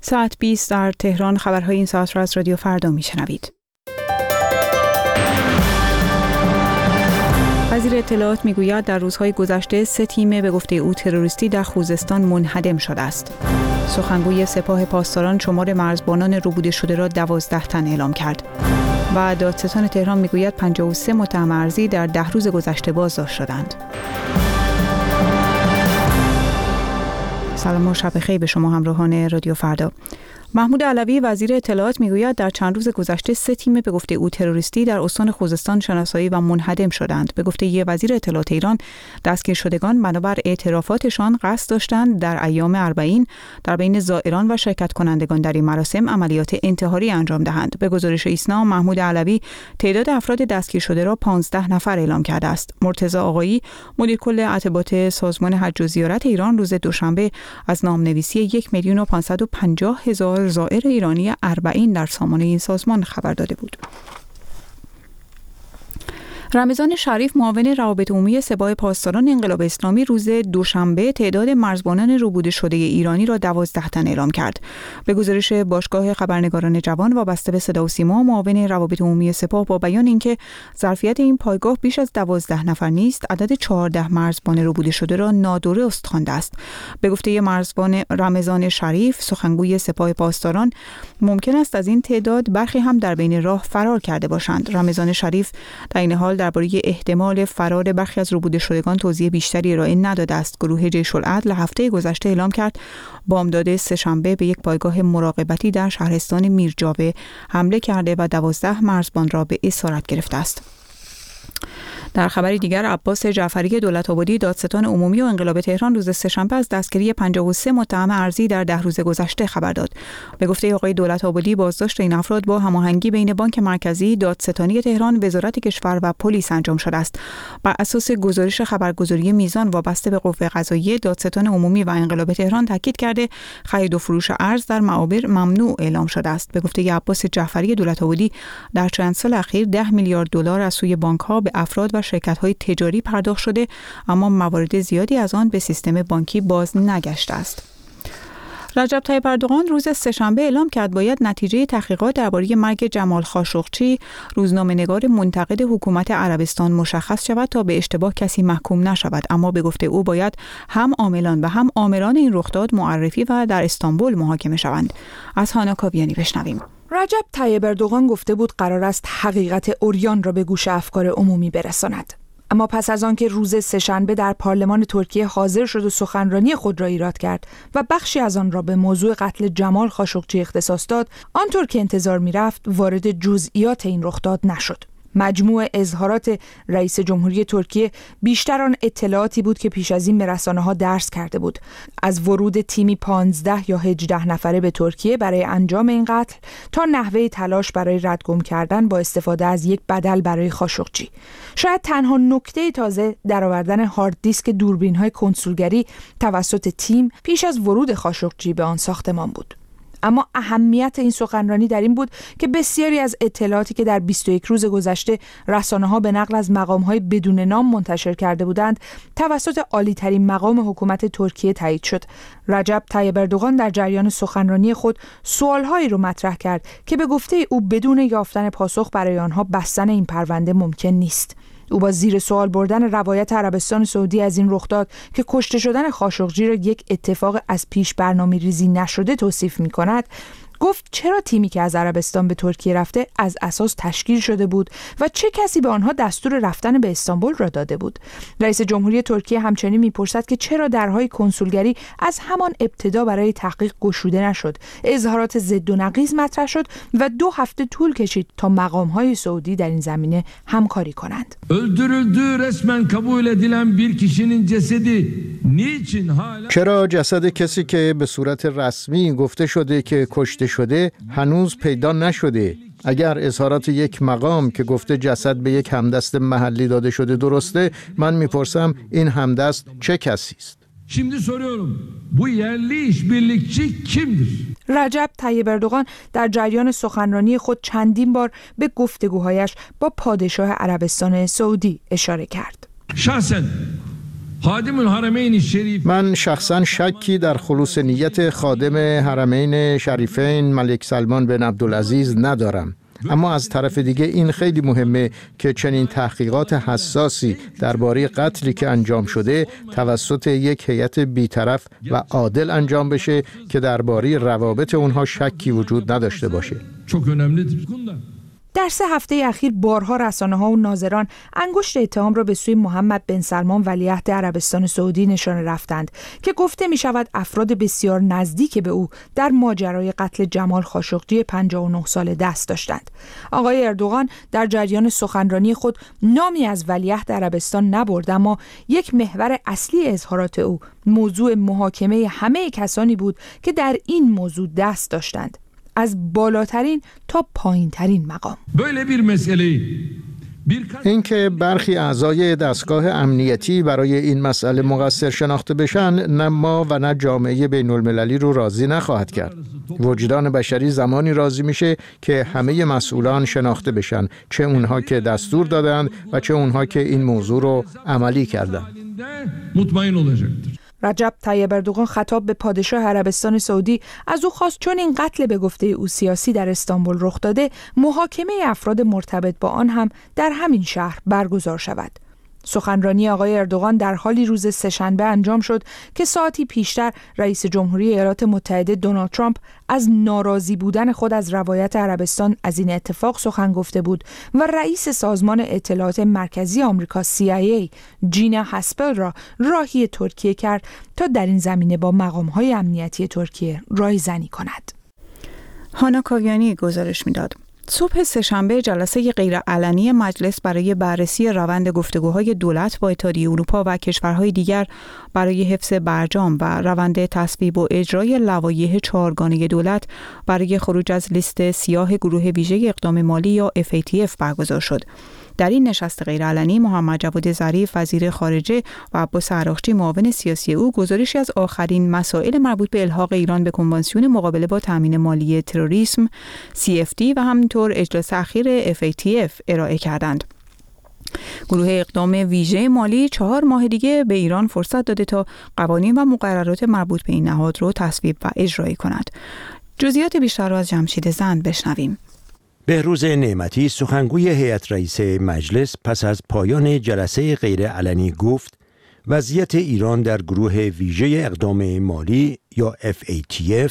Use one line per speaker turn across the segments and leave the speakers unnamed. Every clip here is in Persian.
ساعت 20 در تهران. خبرهای این ساعت را از رادیو فردا میشنوید. وزیر اطلاعات میگوید در روزهای گذشته 3 تیم به گفته او تروریستی در خوزستان منهدم شده است. سخنگوی سپاه پاسداران شمار مرزبانان ربوده شده را 12 تن اعلام کرد. و دادستان تهران میگوید 53 متهم ارزی در 10 روز گذشته بازداشت شدند. سلام و شب بخیر به شما همراهان رادیو فردا. محمود علوی وزیر اطلاعات میگوید در چند روز گذشته 3 تیم به گفته او تروریستی در استان خوزستان شناسایی و منهدم شدند. به گفته وزیر اطلاعات ایران، دستگیر شدگان بنابر اعترافاتشان قصد داشتند در ایام 40 در بین زائران و شرکت کنندگان در این مراسم عملیات انتحاری انجام دهند. به گزارش ایسنا، محمود علوی تعداد افراد دستگیر شده را 15 نفر اعلام کرده است. مرتضی آقایی، مدیر کل اطباء سازمان حج و زیارت ایران، روز دوشنبه از نامنویسی 1,550,000 زائر ایرانی 40 در سامانه این سازمان خبر داده بود. رمضان شریف، معاون روابط عمومی سپاه پاسداران انقلاب اسلامی، روز دوشنبه تعداد مرزبانان ربوده شده ایرانی را 12 تن اعلام کرد. به گزارش باشگاه خبرنگاران جوان وابسته به صدا و سیما، معاون روابط عمومی سپاه با بیان اینکه ظرفیت این پایگاه بیش از 12 نفر نیست، عدد 14 مرزبان ربوده شده را نادرست خوانده است. به گفته مرزبان رمضان شریف، سخنگوی سپاه پاسداران، ممکن است از این تعداد برخی هم در بین راه فرار کرده باشند. رمضان شریف در این حال درباره احتمال فرار برخی از ربوده شدگان توضیح بیشتری ارائه نداده است. گروه جیش العدل هفته گذشته اعلام کرد بامداد سه‌شنبه به یک پایگاه مراقبتی در شهرستان میرجاوه حمله کرده و 12 مرزبان را به اسارت گرفته است. در خبری دیگر، عباس جعفری دولت‌آبادی، دادستان عمومی و انقلاب تهران، روز سه‌شنبه از دستگیری 53 متهم ارزی در 10 روز گذشته خبر داد. به گفته آقای دولت‌آبادی، بازداشت این افراد با هماهنگی بین بانک مرکزی، دادستانی تهران، وزارت کشور و پلیس انجام شده است. بر اساس گزارش خبرگزاری میزان وابسته به قوه قضاییه، دادستان عمومی و انقلاب تهران تاکید کرده خرید و فروش ارز در معابر ممنوع اعلام شده است. به گفته عباس جعفری دولت‌آبادی، در چند سال اخیر 10 میلیارد دلار از سوی بانک‌ها به افراد و شرکت‌های تجاری پرداخت شده، اما موارد زیادی از آن به سیستم بانکی باز نگشته است. رجب طیب اردوغان روز سه‌شنبه اعلام کرد باید نتیجه تحقیقات درباره مرگ جمال خاشقچی، روزنامه‌نگار منتقد حکومت عربستان، مشخص شود تا به اشتباه کسی محکوم نشود. اما به گفته او باید هم عاملان و هم آمران این رخداد معرفی و در استانبول محاکمه شوند. از هانا کاویانی بشنویم.
رجب طیب اردوغان گفته بود قرار است حقیقت عریان را به گوش افکار عمومی برساند. اما پس از آن که روز سه‌شنبه در پارلمان ترکیه حاضر شد و سخنرانی خود را ایراد کرد و بخشی از آن را به موضوع قتل جمال خاشقچی اختصاص داد، آنطور که انتظار می‌رفت وارد جزئیات این رخداد نشد. مجموع اظهارات رئیس جمهوری ترکیه بیشتر آن اطلاعاتی بود که پیش از این به رسانه‌ها درس کرده بود، از ورود تیمی 15 یا 18 نفره به ترکیه برای انجام این قتل تا نحوه تلاش برای ردگم کردن با استفاده از یک بدل برای خاشقچی. شاید تنها نکته تازه درآوردن هارد دیسک دوربین‌های کنسولگری توسط تیم پیش از ورود خاشقچی به آن ساختمان بود. اما اهمیت این سخنرانی در این بود که بسیاری از اطلاعاتی که در 21 روز گذشته رسانه‌ها به نقل از مقام‌های بدون نام منتشر کرده بودند، توسط عالی‌ترین مقام حکومت ترکیه تایید شد. رجب طیب اردوغان در جریان سخنرانی خود سوال‌هایی رو مطرح کرد که به گفته او بدون یافتن پاسخ برای آنها بستن این پرونده ممکن نیست. او با زیر سوال بردن روایت عربستان سعودی از این رخداد که کشته شدن خاشقچی را یک اتفاق از پیش برنامه‌ریزی نشده توصیف می‌کند، گفت چرا تیمی که از عربستان به ترکیه رفته از اساس تشکیل شده بود و چه کسی به آنها دستور رفتن به استانبول را داده بود. رئیس جمهوری ترکیه همچنین میپرسد که چرا درهای کنسولگری از همان ابتدا برای تحقیق گشوده نشد. اظهارات ضد و نقیض مطرح شد و 2 هفته طول کشید تا مقام‌های سعودی در این زمینه همکاری کنند.
چرا جسد کسی که به صورت رسمی گفته شده که کشته شده هنوز پیدا نشده؟ اگر اظهارات یک مقام که گفته جسد به یک همدست محلی داده شده درسته، من میپرسم این همدست چه کسی است؟
Şimdi soruyorum. Bu yerli işbirlikçi kimdir?
رجب طیب اردوغان در جریان سخنرانی خود چندین بار به گفتگوهایش با پادشاه عربستان سعودی اشاره کرد.
Şahsen خادم الحرمین الشریف.
من شخصا شکی در خلوص نیت خادم حرمین شریفین ملک سلمان بن عبدالعزیز ندارم. اما از طرف دیگه این خیلی مهمه که چنین تحقیقات حساسی درباره قتلی که انجام شده توسط یک هیئت بی‌طرف و عادل انجام بشه که درباره روابط اونها شکی وجود نداشته باشه.
Çok önemlidir.
در 3 هفته اخیر بارها رسانه‌ها و ناظران انگشت اتهام را به سوی محمد بن سلمان ولیعهد عربستان سعودی نشانه رفتند که گفته می شود افراد بسیار نزدیک به او در ماجرای قتل جمال خاشقجی 59 ساله دست داشتند. آقای اردوغان در جریان سخنرانی خود نامی از ولیعهد عربستان نبرد، اما یک محور اصلی اظهارات او موضوع محاکمه همه کسانی بود که در این موضوع دست داشتند، از بالاترین تا پایینترین مقام.
اینکه برخی اعضای دستگاه امنیتی برای این مسئله مقصر شناخته بشن نه ما و نه جامعه بین المللی رو راضی نخواهد کرد. وجدان بشری زمانی راضی میشه که همه مسئولان شناخته بشن، چه اونها که دستور دادند و چه اونها که این موضوع رو عملی کردند.
مطمئن olacaktır.
رجب طیب اردوغان خطاب به پادشاه عربستان سعودی از او خواست چون این قتل به گفته او سیاسی در استانبول رخ داده، محاکمه افراد مرتبط با آن هم در همین شهر برگزار شود. سخنرانی آقای اردوغان در حالی روز سه‌شنبه انجام شد که ساعتی پیشتر رئیس جمهوری ایالات متحده دونالد ترامپ از ناراضی بودن خود از روایت عربستان از این اتفاق سخن گفته بود و رئیس سازمان اطلاعات مرکزی آمریکا CIA جینا هاسپل را راهی ترکیه کرد تا در این زمینه با مقام‌های امنیتی ترکیه رایزنی کند.
هانا کاویانی گزارش می‌داد. صبح سه‌شنبه جلسه غیرعلنی مجلس برای بررسی روند گفتگوهای دولت با اتحادیه اروپا و کشورهای دیگر برای حفظ برجام و روند تصویب و اجرای لوایح 4گانه دولت برای خروج از لیست سیاه گروه ویژه اقدام مالی یا FATF برگزار شد. در این نشست غیرعلنی محمد جواد ظریف وزیر خارجه و عباس عراقچی معاون سیاسی او گزارشی از آخرین مسائل مربوط به الحاق ایران به کنوانسیون مقابله با تامین مالی تروریسم CFT و همینطور اجلاس اخیر FATF ارائه کردند. گروه اقدام ویژه مالی 4 ماه دیگه به ایران فرصت داده تا قوانین و مقررات مربوط به این نهاد رو تصویب و اجرایی کند. جزئیات بیشتر رو از جمشید زند بشنویم.
بهروز نعمتی سخنگوی هیئت رئیسه مجلس پس از پایان جلسه غیرعلنی گفت وضعیت ایران در گروه ویژه اقدام مالی یا FATF،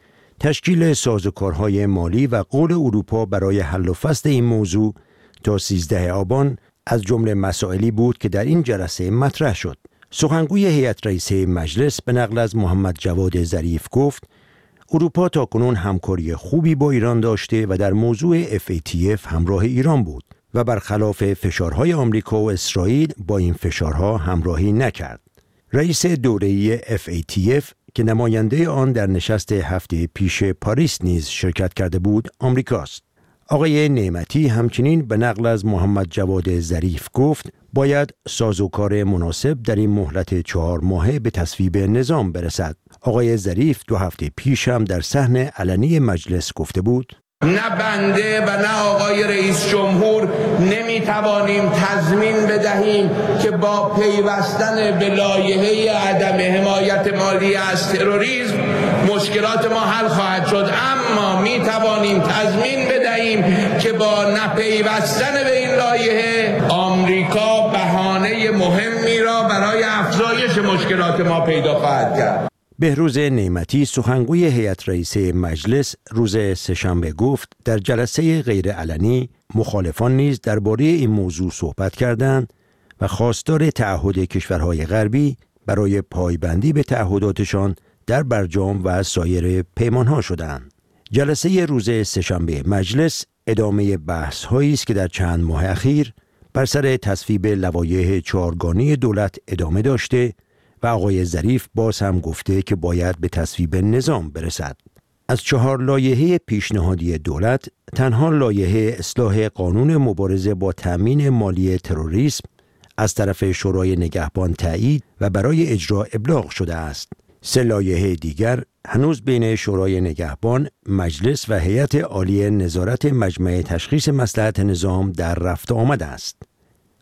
تشکیل سازوکارهای مالی و قول اروپا برای حل و فصل این موضوع تا 13 آبان از جمله مسائلی بود که در این جلسه مطرح شد. سخنگوی هیئت رئیسه مجلس به نقل از محمد جواد ظریف گفت اروپا تاکنون همکاری خوبی با ایران داشته و در موضوع FATF همراه ایران بود و برخلاف فشارهای آمریکا و اسرائیل با این فشارها همراهی نکرد. رئیس دوره‌ای FATF که نماینده آن در نشست هفته پیش پاریس نیز شرکت کرده بود آمریکاست. آقای نعمتی همچنین به نقل از محمد جواد ظریف گفت باید سازوکار مناسب در این مهلت 4 ماهه به تصویب نظام برسد. آقای ظریف 2 هفته پیش هم در صحن علنی مجلس گفته بود
نه بنده و نه آقای رئیس جمهور نمیتوانیم تضمین بدهیم که با پیوستن به لایحه عدم حمایت مالی از تروریسم مشکلات ما حل خواهد شد، اما میتوانیم تضمین بدهیم که با نپیوستن به این لایحه آمریکا بهانه مهمی را برای افزایش مشکلات ما پیدا خواهد کرد.
بهروز نعمتی سخنگوی هیئت رئیسه مجلس روز سه‌شنبه گفت در جلسه غیرعلنی مخالفان نیز درباره این موضوع صحبت کردند و خواستار تعهد کشورهای غربی برای پایبندی به تعهداتشان در برجام و سایر پیمانها شدند. جلسه روز سه‌شنبه مجلس ادامه بحث‌هایی است که در چند ماه اخیر بر سر تصویب لوایح 4گانه دولت ادامه داشته و آقای ظریف باز هم گفته که باید به تصویب نظام برسد. از 4 لایحه پیشنهادی دولت تنها لایحه اصلاح قانون مبارزه با تامین مالی تروریسم از طرف شورای نگهبان تایید و برای اجرا ابلاغ شده است. 3 لایحه دیگر هنوز بین شورای نگهبان، مجلس و هیئت عالی نظارت مجمع تشخیص مصلحت نظام در رفت آمد است.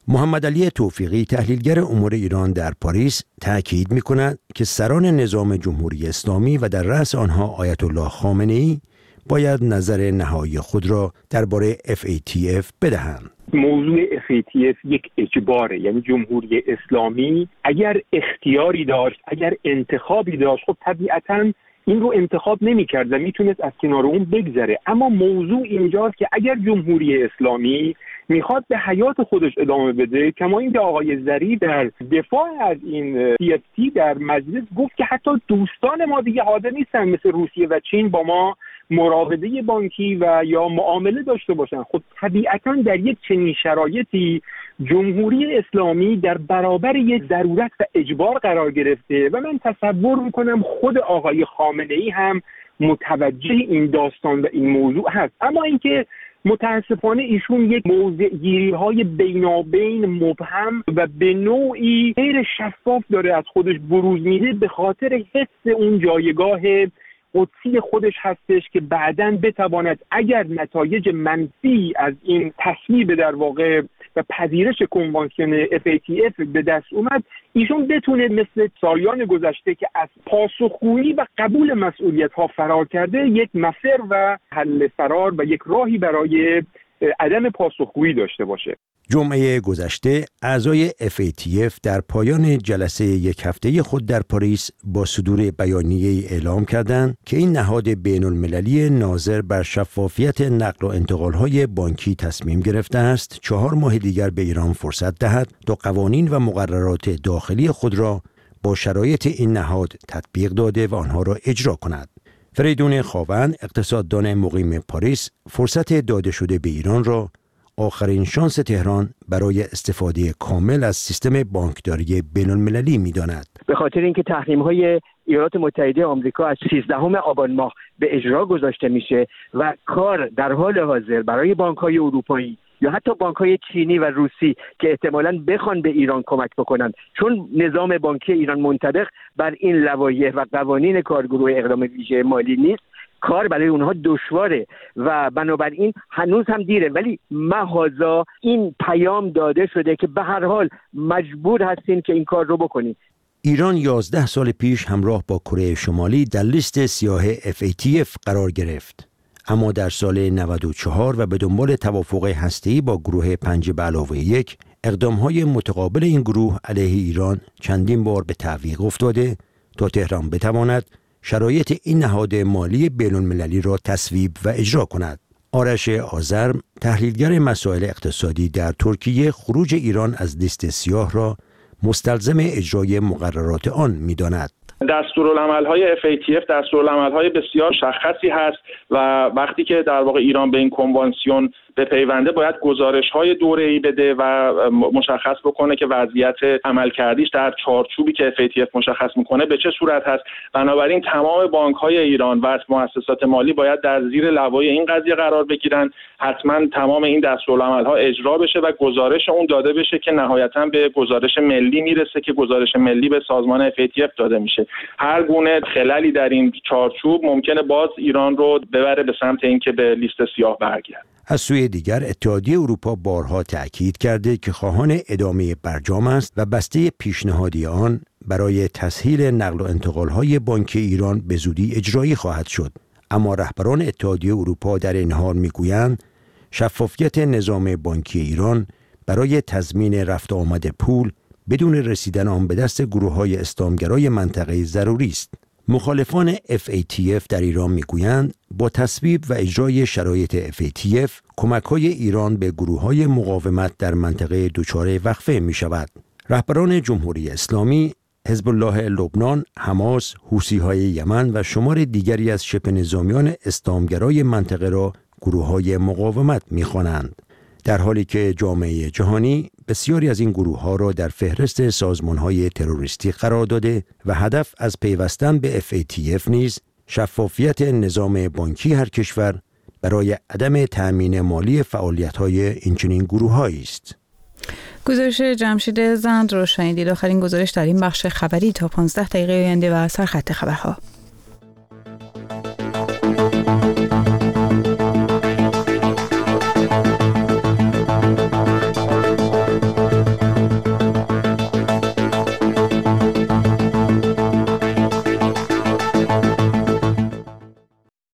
محمد علی توفیقی تحلیلگر امور ایران در پاریس تأکید می‌کند که سران نظام جمهوری اسلامی و در رأس آنها آیت الله خامنه‌ای باید نظر نهایی خود را درباره FATF بدهند.
موضوع FATF یک اجباره، یعنی جمهوری اسلامی اگر اختیاری داشت، اگر انتخابی داشت، خب طبیعتاً این رو انتخاب نمی‌کرد و میتونست از کنار اون بگذره. اما موضوع اینجاست که اگر جمهوری اسلامی میخواد به حیات خودش ادامه بده، کما اینکه آقای ظریف در دفاع از این CFT در مجلس گفت که حتی دوستان ما دیگه حاضر نیستن مثل روسیه و چین با ما مراوده بانکی و یا معامله داشته باشن. خب طبیعتاً در یک چنین شرایطی جمهوری اسلامی در برابر یک ضرورت و اجبار قرار گرفته و من تصور میکنم خود آقای خامنه‌ای هم متوجه این داستان و این موضوع هست. اما اینکه متاسفانه ایشون یک موضع‌گیری‌های بینابین مبهم و به نوعی غیر شفاف داره از خودش بروز میده به خاطر حفظ اون جایگاه قدسی خودش هستش که بعداً بتواند اگر نتایج منفی از این تصویب در واقع و پذیرش کنوانسیون FATF به دست اومد، ایشون بتونه مثل سالیان گذشته که از پاسخگویی و قبول مسئولیت‌ها فرار کرده، یک مفر و حل فرار و یک راهی برای عدم پاسخگویی داشته باشه.
جمعه گذشته اعضای FATF در پایان جلسه یک هفته‌ای خود در پاریس با صدور بیانیه‌ای اعلام کردند که این نهاد بین‌المللی ناظر بر شفافیت نقل و انتقال‌های بانکی تصمیم گرفته است 4 ماه دیگر به ایران فرصت دهد تا قوانین و مقررات داخلی خود را با شرایط این نهاد تطبیق داده و آنها را اجرا کند. فریدون خاوند، اقتصاددان مقیم پاریس، فرصت داده شده به ایران را آخرین شانس تهران برای استفاده کامل از سیستم بانکداری بین‌المللی می‌داند.
به خاطر اینکه تحریم‌های ایالات متحده آمریکا از 13 آبان ماه به اجرا گذاشته میشه و کار در حال حاضر برای بانک‌های اروپایی یا حتی بانک‌های چینی و روسی که احتمالاً بخوان به ایران کمک بکنن، چون نظام بانکی ایران منطبق بر این لوایح و قوانین کارگروه اقدام ویژه مالی نیست، کار برای اونها دشواره و بنابراین هنوز هم دیره، ولی محاذا این پیام داده شده که به هر حال مجبور هستین که این کار رو بکنین.
ایران 11 سال پیش همراه با کره شمالی در لیست سیاه FATF قرار گرفت، اما در سال 94 و به دنبال توافق هسته‌ای با گروه 5+1 اقدام‌های متقابل این گروه علیه ایران چندین بار به تعویق افتاده تا تهران بتواند شرایط این نهاد مالی بین‌المللی را تصویب و اجرا کند. آرش آذرم، تحلیلگر مسائل اقتصادی در ترکیه، خروج ایران از لیست سیاه را مستلزم اجرای مقررات آن می‌داند.
دستورالعمل‌های FATF دستورالعمل‌های بسیار مشخصی هست و وقتی که در واقع ایران به این کنوانسیون به پیونده باید گزارش‌های دوره‌ای بده و مشخص بکنه که وضعیت عملکردیش در چارچوبی که FATF مشخص میکنه به چه صورت هست. بنابراین تمام بانک‌های ایران و مؤسسات مالی باید در زیر لوای این قضیه قرار بگیرن. حتما تمام این دستورالعمل‌ها اجرا بشه و گزارش اون داده بشه که نهایتاً به گزارش ملی میرسه که گزارش ملی به سازمان FATF داده میشه. هر گونه خللی در این چارچوب ممکنه باز ایران رو ببره به سمت اینکه به لیست سیاه برگرده.
از سوی دیگر اتحادیه اروپا بارها تأکید کرده که خواهان ادامه برجام است و بسته پیشنهادی آن برای تسهیل نقل و انتقال‌های بانکی ایران به زودی اجرایی خواهد شد. اما رهبران اتحادیه اروپا در این حال میگویند شفافیت نظام بانکی ایران برای تضمین رفت آمد پول بدون رسیدن آن به دست گروه‌های اسلامگرای منطقه ضروری است. مخالفان FATF در ایران میگویند با تصویب و اجرای شرایط FATF کمک‌های ایران به گروه‌های مقاومت در منطقه دچار وقفه می‌شود. رهبران جمهوری اسلامی، حزب الله لبنان، حماس، حوثی‌های یمن و شمار دیگری از شبه نظامیان اسلامگرای منطقه را گروه‌های مقاومت می‌خوانند، در حالی که جامعه جهانی بسیاری از این گروه‌ها را در فهرست سازمان‌های تروریستی قرار داده و هدف از پیوستن به FATF نیز شفافیت نظام بانکی هر کشور برای عدم تأمین مالی فعالیت‌های اینچنین گروه‌هایی است.
گزارش جمشید زند رو شنیدید. آخرین گزارش در این بخش خبری تا 15 دقیقه آینده و سرخط خبرها.